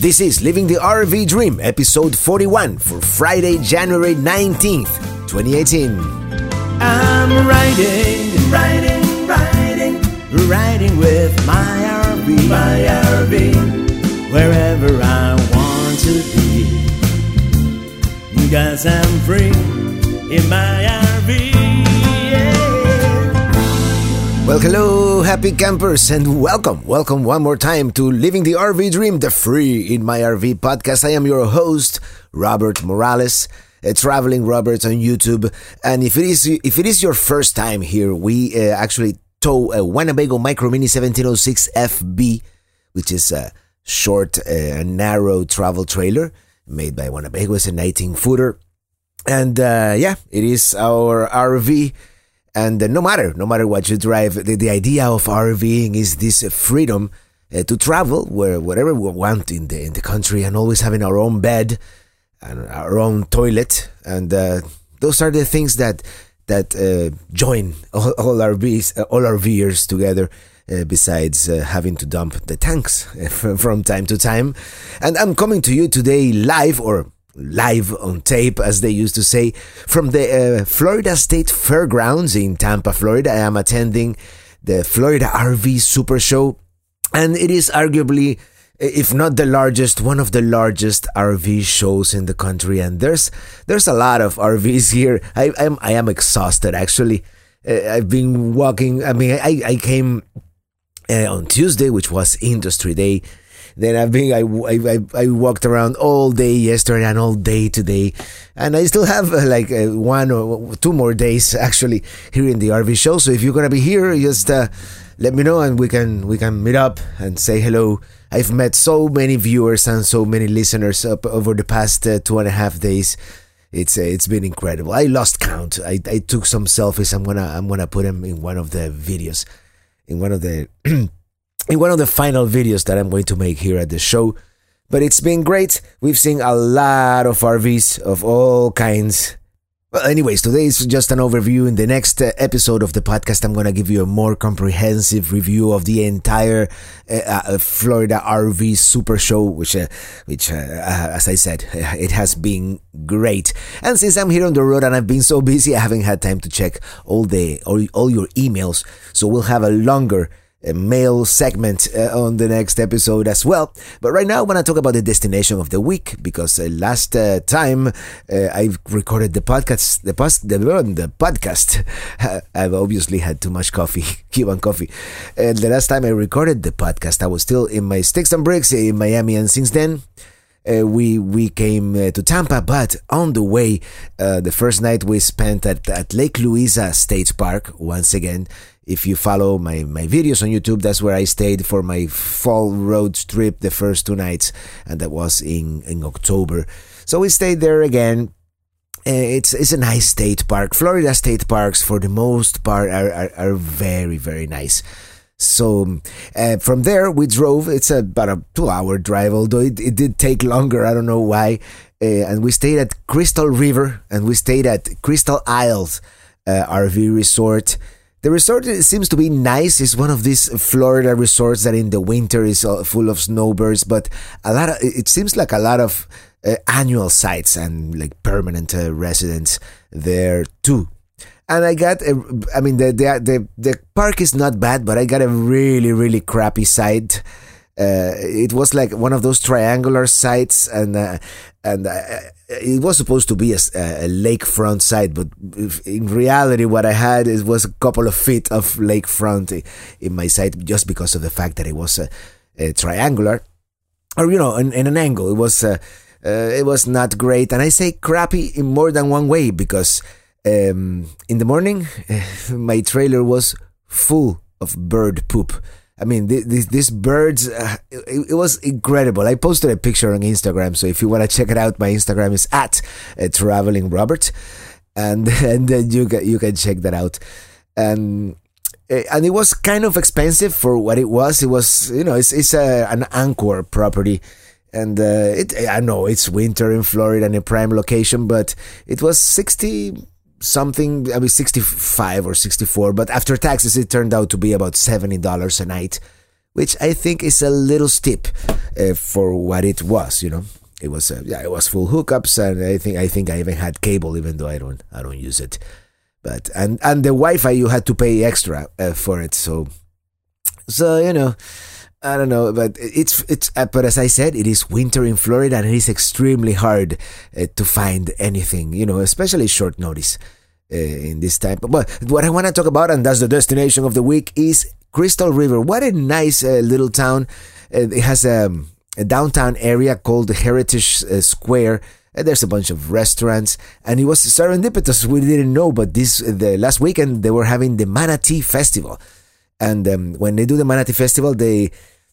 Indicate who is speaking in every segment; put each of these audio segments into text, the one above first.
Speaker 1: This is Living the RV Dream, episode 41 for Friday, January 19th, 2018.
Speaker 2: I'm riding with my RV, wherever I want to be, 'cause I'm free in my RV.
Speaker 1: Well, hello, happy campers, and welcome one more time to Living the RV Dream, the Free in My RV podcast. I am your host, Robert Morales, Traveling Robert on YouTube. And if it is your first time here, we actually tow a Winnebago Micro Mini 1706 FB, which is a short, narrow travel trailer made by Winnebago. It's a 19-footer. And it is our RV. And no matter what you drive, the idea of RVing is this freedom to travel wherever we want in the country, and always having our own bed and our own toilet. And those are the things that join all RVers together, besides having to dump the tanks from time to time. And I'm coming to you today live on tape, as they used to say, from the Florida State Fairgrounds in Tampa, Florida. I am attending the Florida RV Super Show, and it is arguably, if not the largest, one of the largest RV shows in the country. And there's a lot of RVs here. I am exhausted, actually. I've been walking. I mean, I came on Tuesday, which was Industry Day. Then I walked around all day yesterday and all day today, and I still have one or two more days actually here in the RV show. So if you're gonna be here, just let me know, and we can meet up and say hello. I've met so many viewers and so many listeners over the past 2.5 days. It's been incredible. I lost count. I took some selfies. I'm gonna put them in one of the videos, in one of the final videos that I'm going to make here at the show. But it's been great. We've seen a lot of RVs of all kinds. Well, anyways, today is just an overview. In the next episode of the podcast, I'm going to give you a more comprehensive review of the entire Florida RV Super Show, which as I said, it has been great. And since I'm here on the road and I've been so busy, I haven't had time to check all your emails. So we'll have a longer mail segment on the next episode as well. But right now I want to talk about the destination of the week, because last time I recorded the podcast. I've obviously had too much coffee, Cuban coffee. And the last time I recorded the podcast, I was still in my Sticks and Bricks in Miami, and since then we came to Tampa. But on the way, the first night we spent at Lake Louisa State Park once again. If you follow my videos on YouTube, that's where I stayed for my fall road trip the first 2 nights, and that was in October. So we stayed there again. It's a nice state park. Florida state parks, for the most part, are very, very nice. So from there we drove. It's about a 2-hour drive, although it did take longer. I don't know why. And we stayed at Crystal River, and we stayed at Crystal Isles RV Resort. The resort seems to be nice. It's one of these Florida resorts that in the winter is full of snowbirds, but it seems like a lot of annual sites and like permanent residents there too. And I got, the park is not bad, but I got a really, really crappy site. It was like one of those triangular sites, and it was supposed to be a lakefront site, but in reality what I had was a couple of feet of lakefront in my site, just because of the fact that it was a triangular, or in an angle. It was not great. And I say crappy in more than one way, because in the morning my trailer was full of bird poop. I mean, these birds, it was incredible. I posted a picture on Instagram, so if you want to check it out, my Instagram is at Traveling Robert, and then you can check that out. And it was kind of expensive for what it was. It was, it's an anchor property, and I know it's winter in Florida in a prime location, but it was 65 or 64, but after taxes it turned out to be about $70 a night, which I think is a little steep for what it was. It was it was full hookups, and I think I even had cable, even though I don't use it. But and the Wi-Fi, you had to pay extra for it. So I don't know, but it's but as I said, it is winter in Florida, and it is extremely hard to find anything, especially short notice in this time. But what I want to talk about, and that's the destination of the week, is Crystal River. What a nice little town. It has a downtown area called the Heritage Square. There's a bunch of restaurants, and it was serendipitous. We didn't know, but the last weekend they were having the Manatee Festival, and when they do the Manatee Festival, they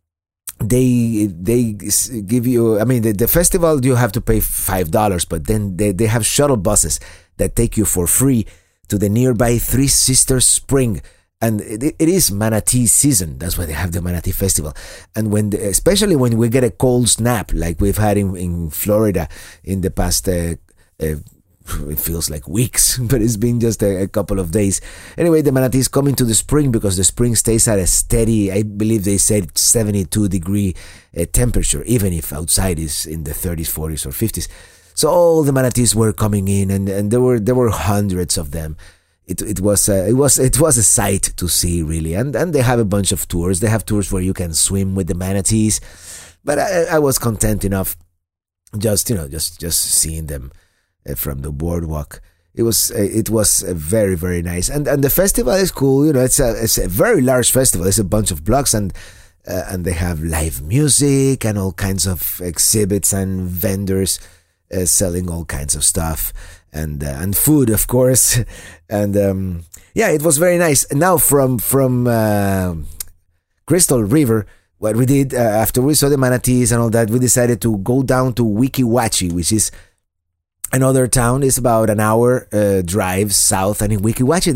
Speaker 1: give you. I mean, the festival you have to pay $5, but then they have shuttle buses that take you for free to the nearby Three Sisters Spring. And it is Manatee season. That's why they have the Manatee Festival. And especially when we get a cold snap like we've had in Florida in the past, it feels like weeks, but it's been just a couple of days. Anyway, the Manatee is coming to the spring because the spring stays at a steady, I believe they said 72-degree temperature, even if outside is in the 30s, 40s, or 50s. So all the Manatees were coming in, and there were hundreds of them. It was a sight to see, really, and they have a bunch of tours. They have tours where you can swim with the manatees, but I was content enough just seeing them from the boardwalk. It was very, very nice, and the festival is cool. It's a very large festival. It's a bunch of blocks, and they have live music and all kinds of exhibits and vendors selling all kinds of stuff. And food, of course, and it was very nice. Now from Crystal River, what we did after we saw the manatees and all that, we decided to go down to Weeki Wachee, which is another town. It's about an hour drive south, and in Weeki Wachee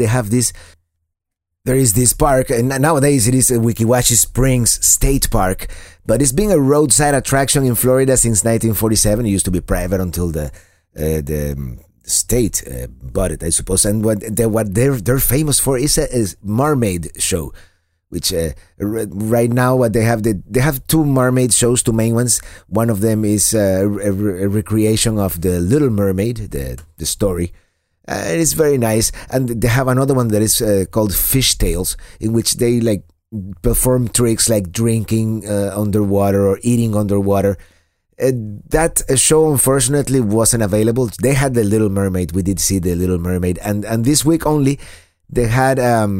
Speaker 1: there is this park, and nowadays it is a Weeki Wachee Springs State Park, but it's been a roadside attraction in Florida since 1947. It used to be private until the state bought it, I suppose. And what they're famous for is a mermaid show, which right now what they have two mermaid shows, two main ones. One of them is a recreation of the Little Mermaid, the story. It is very nice, and they have another one that is called Fish Tales, in which they like perform tricks like drinking underwater or eating underwater. That show unfortunately wasn't available. They had the Little Mermaid. We did see the Little Mermaid, and this week only they had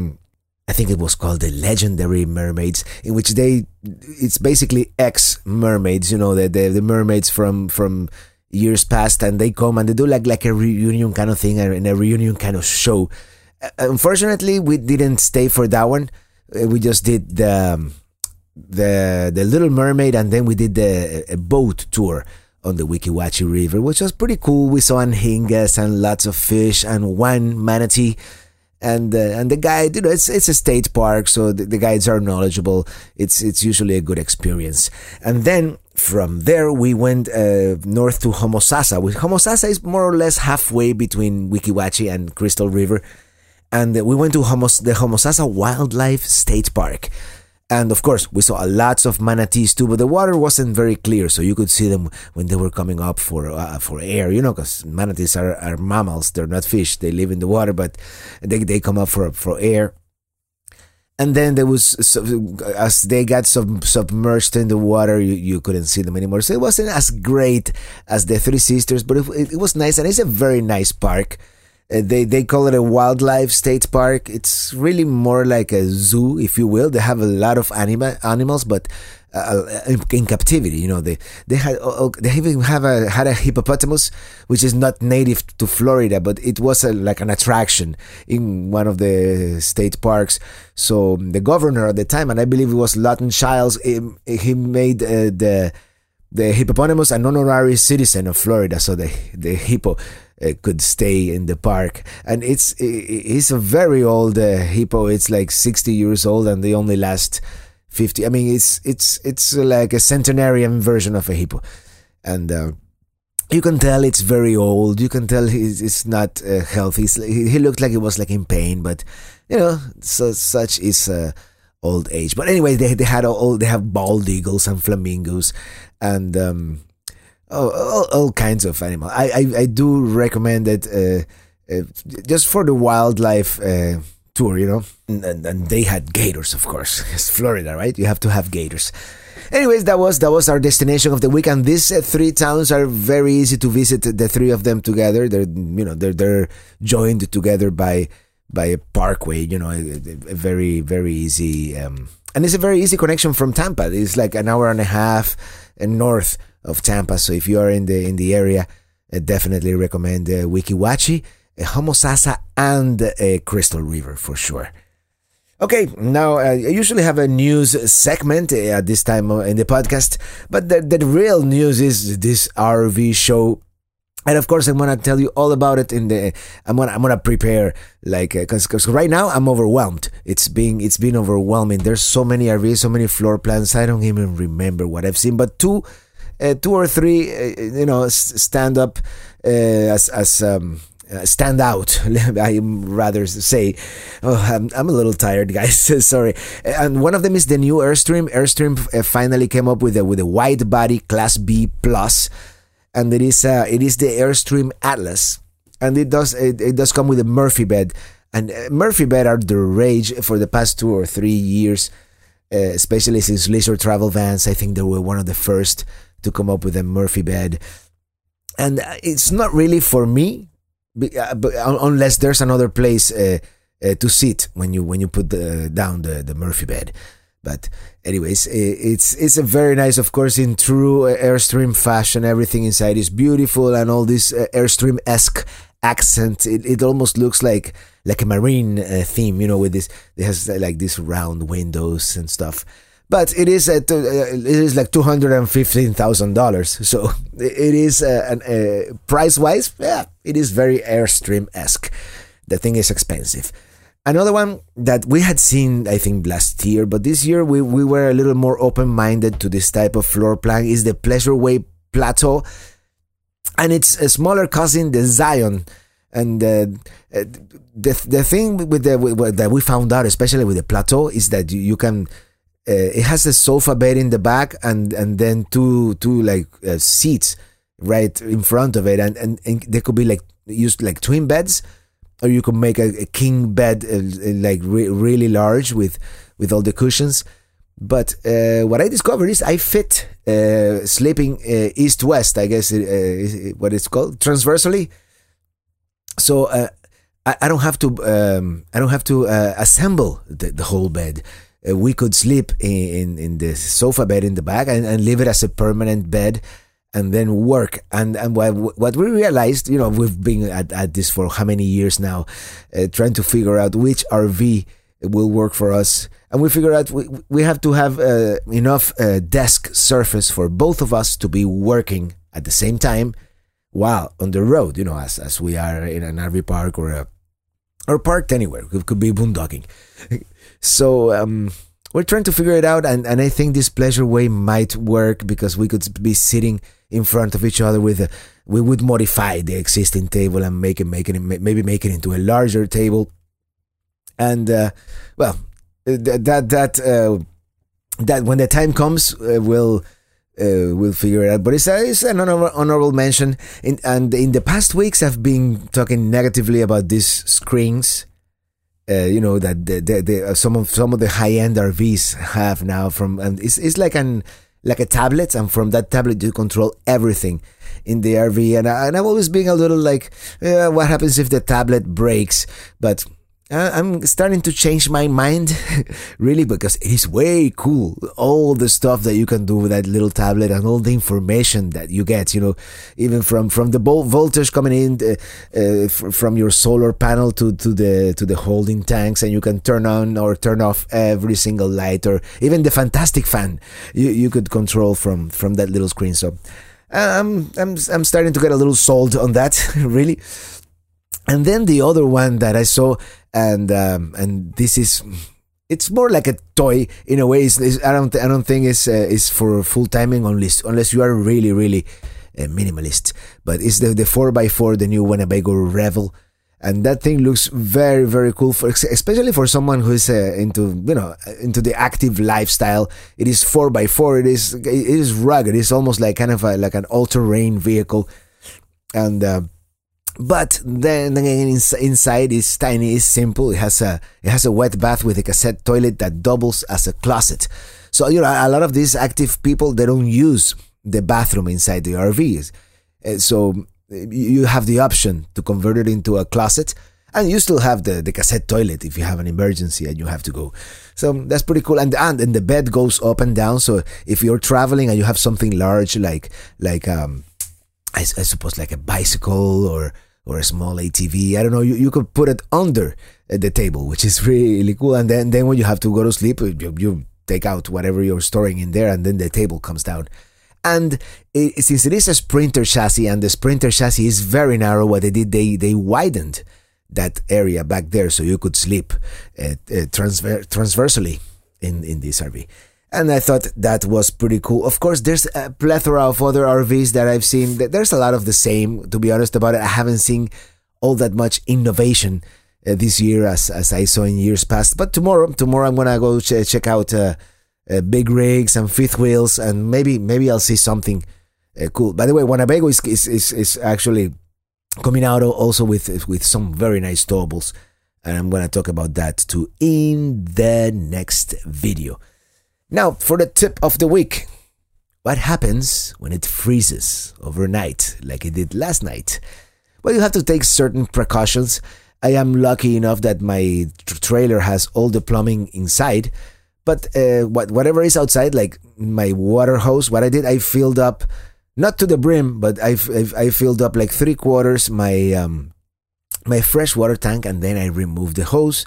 Speaker 1: I think it was called the Legendary Mermaids, in which it's basically ex-mermaids, the mermaids from years past, and they come and they do like a reunion kind of thing and a reunion kind of show. Unfortunately, we didn't stay for that one. We just did the Little Mermaid, and then we did a boat tour on the Weeki Wachee River, which was pretty cool. We saw anhingas and lots of fish and one manatee, and the guide, it's a state park, so the guides are knowledgeable. It's usually a good experience. And then from there we went north to Homosassa. Homosassa is more or less halfway between Weeki Wachee and Crystal River, and we went to the Homosassa Wildlife State Park. And of course, we saw lots of manatees too, but the water wasn't very clear, so you could see them when they were coming up for air, because manatees are mammals, they're not fish, they live in the water, but they come up for air. And then there was, as they got submerged in the water, you couldn't see them anymore. So it wasn't as great as the Three Sisters, but it was nice, and it's a very nice park. They call it a wildlife state park. It's really more like a zoo, if you will. They have a lot of animals, but in captivity. They even had a hippopotamus, which is not native to Florida, but it was like an attraction in one of the state parks. So the governor at the time, and I believe it was Lawton Childs, he made the hippopotamus an honorary citizen of Florida, so the hippo could stay in the park. And it's a very old hippo. It's like 60 years old, and they only last 50. I mean, it's like a centenarian version of a hippo, and you can tell it's very old. You can tell it's not healthy. He looked like he was like in pain, but so such is old age. But anyway, they have bald eagles and flamingos and all kinds of animals. I do recommend it just for the wildlife tour, and they had gators, of course. It's Florida, right? You have to have gators. Anyways, that was our destination of the week, and these three towns are very easy to visit. The three of them together, they're joined together by a parkway. A very, very easy, and it's a very easy connection from Tampa. It's like an hour and a half north of Tampa. So if you are in the area, I definitely recommend Weeki Wachee, Homosassa, and Crystal River for sure. Okay, now I usually have a news segment at this time in the podcast, but the real news is this RV show. And of course, I'm gonna tell you all about it I'm gonna prepare, like, cause right now I'm overwhelmed. It's been overwhelming. There's so many RVs, so many floor plans. I don't even remember what I've seen, but two or three, stand up stand out. I rather say. I'm a little tired, guys. Sorry. And one of them is the new Airstream. Airstream finally came up with a wide body Class B plus, and it is the Airstream Atlas, and it does come with a Murphy bed. And Murphy bed are the rage for the past 2 or 3 years, especially since leisure travel vans. I think they were one of the first to come up with a Murphy bed, and it's not really for me. But unless there's another place to sit when you put down the Murphy bed. But anyways, it's a very nice, of course, in true Airstream fashion. Everything inside is beautiful, and all this Airstream-esque accent. It almost looks like a marine theme, with this. It has like these round windows and stuff. But it is like $215,000. So it is price wise, yeah, it is very Airstream-esque. The thing is expensive. Another one that we had seen, I think, last year, but this year we were a little more open-minded to this type of floor plan, is the Pleasureway Plateau, and it's a smaller cousin, the Zion. And the thing that we found out, especially with the Plateau, is that you can. It has a sofa bed in the back and then two seats right in front of it, and they could be used like twin beds, or you could make a king bed really large with all the cushions. But what I discovered is I fit sleeping east-west, I guess what it's called, transversely. So I don't have to assemble the whole bed. We could sleep in the sofa bed in the back and leave it as a permanent bed, and then work. And what we realized, we've been at this for how many years now, trying to figure out which RV will work for us. And we figured out we have to have enough desk surface for both of us to be working at the same time while on the road, as we are in an RV park or parked anywhere. It could be boondocking. So we're trying to figure it out, and I think this Pleasureway might work because we could be sitting in front of each other we would modify the existing table and make it into a larger table, and that when the time comes we'll figure it out. But it's an honorable mention. And in the past weeks I've been talking negatively about these screens. That some of the high-end RVs have now, and it's like a tablet, and from that tablet you control everything in the RV. And I've always been a little like, what happens if the tablet breaks? But I'm starting to change my mind, really, because it is way cool. All the stuff that you can do with that little tablet and all the information that you get, even from the voltage coming in from your solar panel to the holding tanks, and you can turn on or turn off every single light, or even the fantastic fan you could control from that little screen. So I'm starting to get a little sold on that, really. And then the other one that I saw, and this is, it's more like a toy in a way. I don't think it's for full timing, unless you are really really minimalist. But it's the 4x4, the new Winnebago Revel, And that thing looks very, very cool, especially for someone who is into the active lifestyle. It is 4x4. It is rugged. It's almost like kind of like an all-terrain vehicle. And but then again, inside is tiny, is simple. It has a wet bath with a cassette toilet that doubles as a closet. So a lot of these active people, they don't use the bathroom inside the RVs. So you have the option to convert it into a closet, and you still have the cassette toilet if you have an emergency and you have to go. So that's pretty cool. And the bed goes up and down. So if you're traveling and you have something large like I suppose like a bicycle or a small ATV, I don't know, you could put it under the table, which is really cool. And then when you have to go to sleep, you take out whatever you're storing in there, and then the table comes down. And since it is a Sprinter chassis, and the Sprinter chassis is very narrow, what they did, they widened that area back there so you could sleep transversely in this RV. And I thought that was pretty cool. Of course, there's a plethora of other RVs that I've seen. There's a lot of the same, to be honest about it. I haven't seen all that much innovation this year as I saw in years past. But tomorrow I'm going to go check out big rigs and fifth wheels, and maybe I'll see something cool. By the way, Winnebago is actually coming out also with some very nice towables, and I'm going to talk about that too in the next video. Now, for the tip of the week, what happens when it freezes overnight like it did last night? Well, you have to take certain precautions. I am lucky enough that my trailer has all the plumbing inside, but whatever is outside, like my water hose, what I did, I filled up, not to the brim, but I filled up like 3/4 my fresh water tank, and then I removed the hose,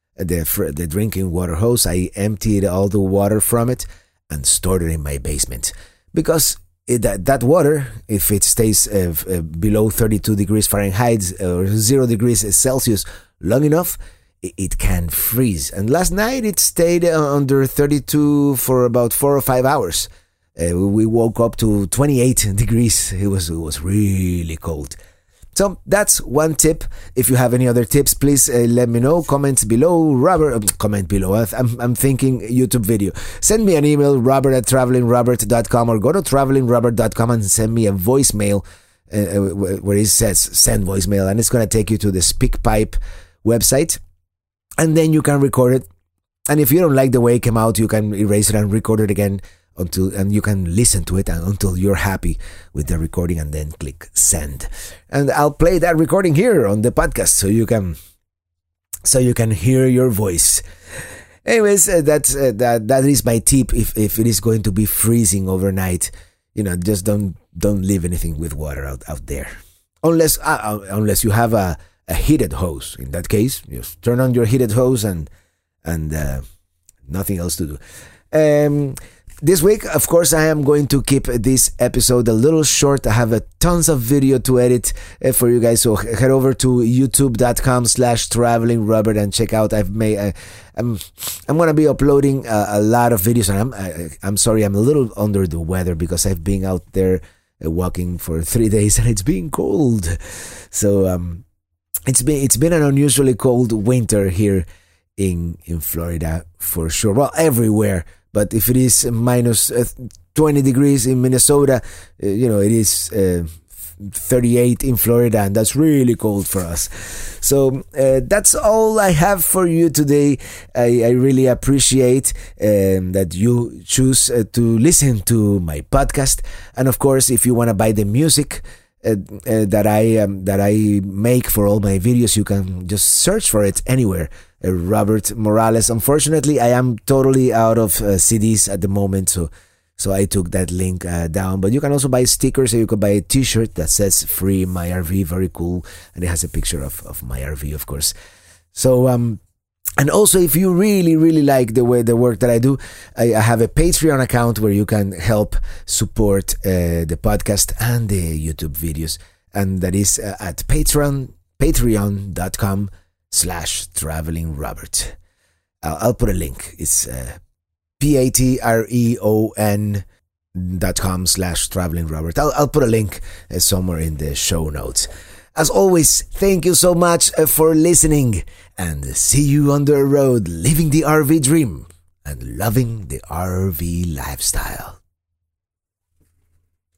Speaker 1: the drinking water hose. I emptied all the water from it and stored it in my basement, because that water, if it stays below 32 degrees Fahrenheit or 0 degrees Celsius long enough, it can freeze. And last night it stayed under 32 for about 4 or 5 hours. We woke up to 28 degrees. It was really cold. So that's one tip. If you have any other tips, please let me know. Comment below. Comment below. I'm thinking YouTube video. Send me an email, robert@travelingrobert.com, or go to travelingrobert.com and send me a voicemail where it says send voicemail, and it's going to take you to the SpeakPipe website, and then you can record it. And if you don't like the way it came out, you can erase it and record it again and you can listen to it until you're happy with the recording, and then click send. And I'll play that recording here on the podcast so you can hear your voice. Anyways, that is my tip. If it is going to be freezing overnight, just don't leave anything with water out there, unless you have a heated hose. In that case, just turn on your heated hose and nothing else to do. This week, of course, I am going to keep this episode a little short. I have tons of video to edit for you guys, so head over to youtube.com/travelingrobert and check out. I'm going to be uploading a lot of videos, and I'm sorry, I'm a little under the weather because I've been out there walking for 3 days and it's been cold. So it's been an unusually cold winter here in Florida for sure. Well, everywhere. But if it is minus 20 degrees in Minnesota, it is 38 in Florida, and that's really cold for us. So that's all I have for you today. I really appreciate that you choose to listen to my podcast. And of course, if you want to buy the music that I make for all my videos, you can just search for it anywhere. Robert Morales. Unfortunately, I am totally out of CDs at the moment, so I took that link down. But you can also buy stickers, or you could buy a t-shirt that says Free My RV, very cool, and it has a picture of my RV, of course. So and also, if you really, really like the work that I do, I have a Patreon account where you can help support the podcast and the YouTube videos, and that is at patreon.com/travelingrobert. I'll put a link. It's patreon.com/travelingrobert. I'll put a link somewhere in the show notes. As always, thank you so much for listening, and see you on the road living the RV dream and loving the RV lifestyle.